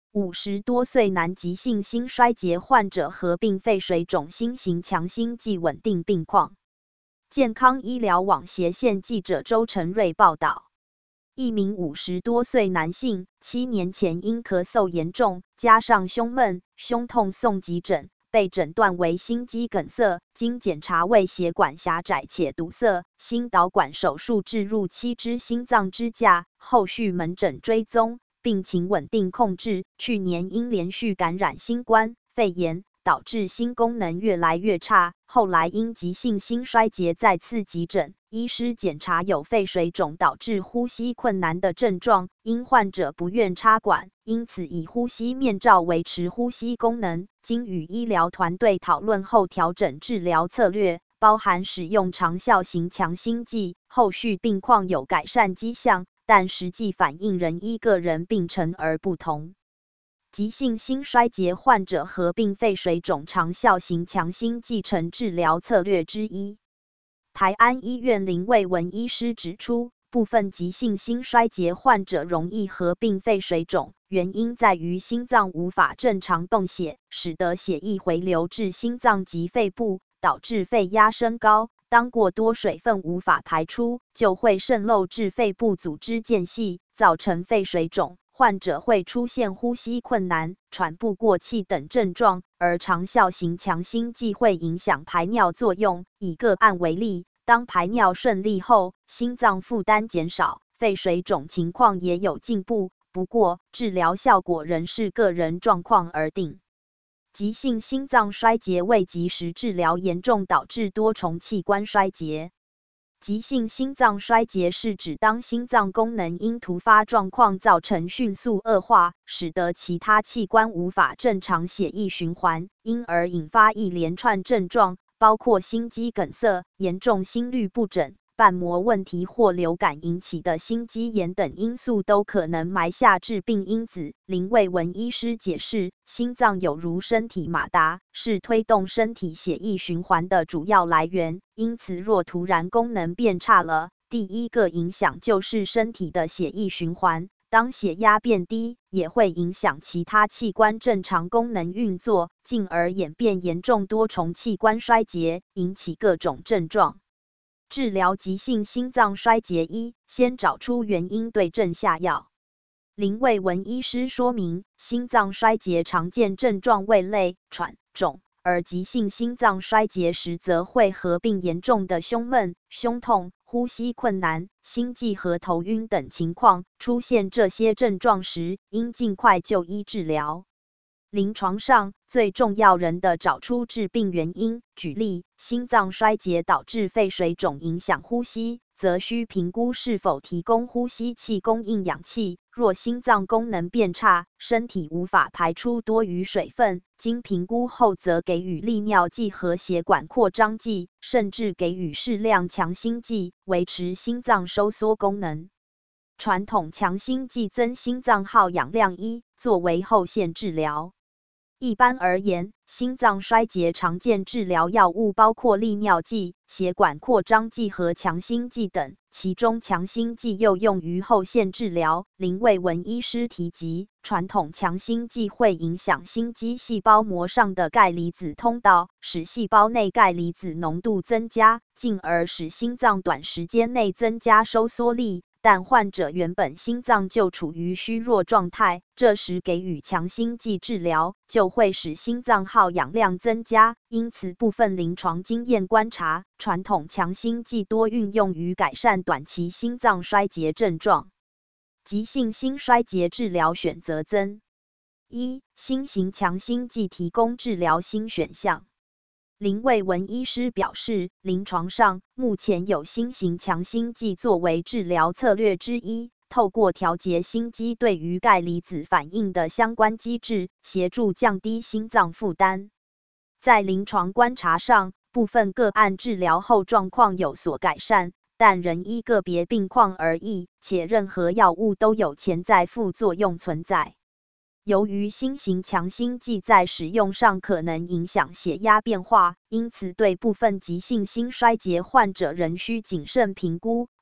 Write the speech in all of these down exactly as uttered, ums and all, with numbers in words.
五十多岁男急性心衰竭患者合并肺水肿新型强心剂稳定病况。健康医疗网斜线记者周成瑞报道。一名五十多岁男性，七年前因咳嗽严重，加上胸闷、胸痛送急诊，被诊断为心肌梗塞，经检查为血管狭窄且堵塞，心导管手术置入七支心脏支架，后续门诊追踪，病情稳定控制。去年因连续感染新冠肺炎，导致心功能越来越差，后来因急性心衰竭再次急诊，医师检查有肺水肿导致呼吸困难的症状，因患者不愿插管，因此以呼吸面罩维持呼吸功能。经与医疗团队讨论后调整治疗策略，包含使用长效型强心剂，后续病况有改善迹象，但实际反应仍依个人病程而不同。急性心衰竭患者合并肺水肿长效型强心剂成治疗策略之一。台安医院林卫文医师指出，部分急性心衰竭患者容易合并肺水肿，原因在于心脏无法正常动血，使得血液回流至心脏及肺部，导致肺压升高。当过多水分无法排出，就会渗漏至肺部组织间隙，造成肺水肿。患者会出现呼吸困难、喘不过气等症状，而长效型强心剂会影响排尿作用。以个案为例，当排尿顺利后，心脏负担减少，肺水肿情况也有进步，不过治疗效果仍是个人状况而定。急性心脏衰竭未及时治疗，严重导致多重器官衰竭。急性心脏衰竭是指当心脏功能因突发状况造成迅速恶化，使得其他器官无法正常血液循环，因而引发一连串症状，包括心肌梗塞、严重心律不整、瓣膜问题或流感引起的心肌炎等因素都可能埋下致病因子。林卫文医师解释，心脏有如身体马达，是推动身体血液循环的主要来源，因此若突然功能变差了，第一个影响就是身体的血液循环。当血压变低，也会影响其他器官正常功能运作，进而演变严重多重器官衰竭，引起各种症状。治疗急性心脏衰竭一，先找出原因，对症下药。林卫文医师说明，心脏衰竭常见症状为累、喘、肿，而急性心脏衰竭时则会合并严重的胸闷、胸痛、呼吸困难、心悸和头晕等情况。出现这些症状时，应尽快就医治疗。临床上，最重要人的找出致病原因。举例，心脏衰竭导致肺水肿影响呼吸，则需评估是否提供呼吸器供应氧气。若心脏功能变差，身体无法排出多余水分，经评估后则给予利尿剂和血管扩张剂，甚至给予适量强心剂，维持心脏收缩功能。传统强心剂增心脏耗氧量一，作为后线治疗。一般而言，心脏衰竭常见治疗药物包括利尿剂、血管扩张剂和强心剂等，其中强心剂又用于后线治疗。林卫文医师提及，传统强心剂会影响心肌细胞膜上的钙离子通道，使细胞内钙离子浓度增加，进而使心脏短时间内增加收缩力。但患者原本心脏就处于虚弱状态，这时给予强心剂治疗，就会使心脏耗氧量增加。因此，部分临床经验观察，传统强心剂多运用于改善短期心脏衰竭症状。急性心衰竭治疗选择增一，新型强心剂提供治疗新选项。林卫文医师表示，临床上目前有新型强心剂作为治疗策略之一，透过调节心肌对于钙离子反应的相关机制，协助降低心脏负担。在临床观察上，部分个案治疗后状况有所改善，但仍依个别病况而异，且任何药物都有潜在副作用存在。由于新型强心剂在使用上可能影响血压变化，因此对部分急性心衰竭患者仍需谨慎评估，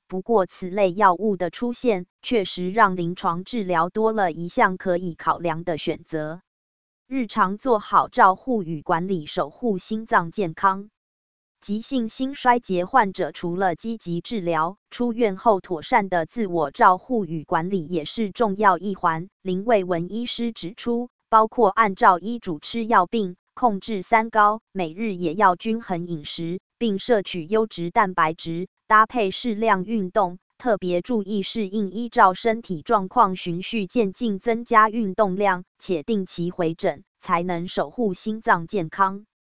不过此类药物的出现，确实让临床治疗多了一项可以考量的选择。日常做好照护与管理，守护心脏健康。急性心衰竭患者除了积极治疗，出院后妥善的自我照护与管理也是重要一环。林卫文医师指出，包括按照医嘱吃药并控制三高，每日也要均衡饮食，并摄取优质蛋白质，搭配适量运动，特别注意适应依照身体状况循序渐进增加运动量，且定期回诊，才能守护心脏健康。